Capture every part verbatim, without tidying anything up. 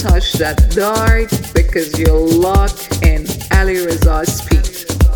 touch that dart because you're locked in Ali Reza's speed.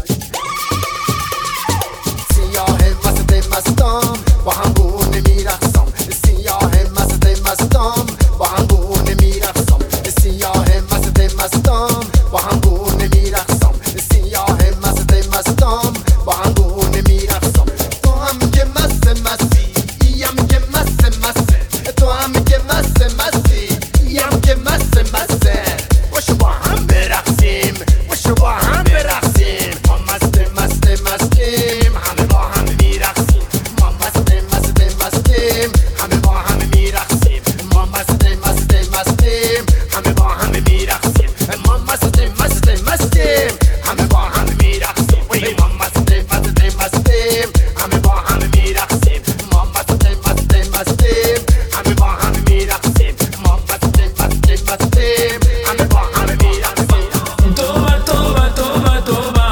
سیاه مست مستم با هم بونه میرقصم سیاه مست مستم با هم بونه میرقصم سیاه مست مستم با هم بونه میرقصم سیاه مست مستم با هم بونه میرقصم تو هم که مست مستی یم که مست مسته تو هم که مست مستی یم که مست مسته باشو با هم برقصیم باشو با هم برقصیم ما مست مست مستیم همه با هم میرقصیم ما مست مست مستیم همه با هم میرقصیم ما مست مست مستیم همه با هم میرقصیم ما مست مست مستیم همه با هم میرقصیم ما مست مست مستیم همه با هم میرقصیم ما مست مست مستیم همه با هم میرقصیم ما مست مست مستیم همه با هم میرقصیم توبه توبه توبه توبه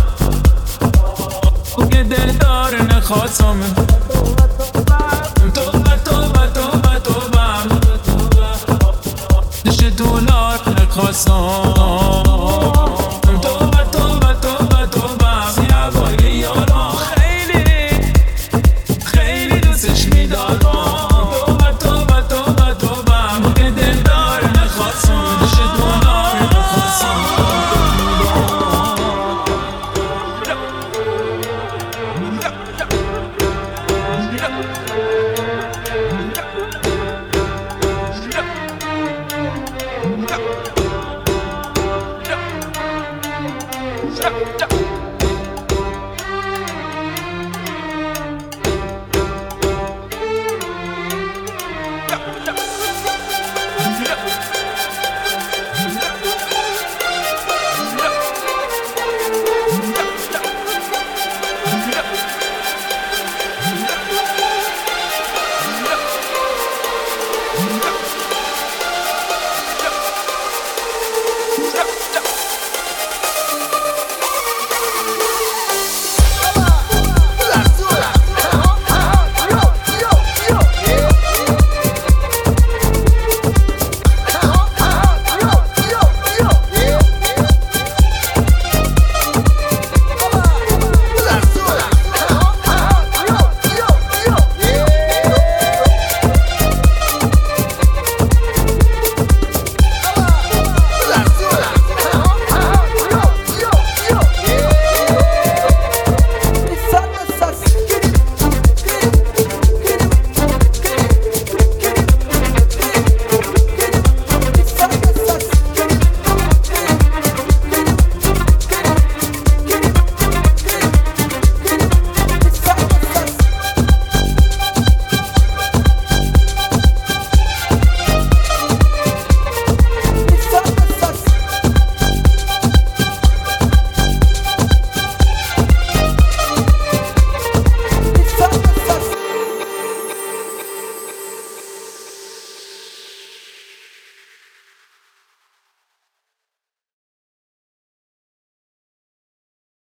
او که دلدار نخواستم توبه توبه توبه توبه دشت دولار نخواستم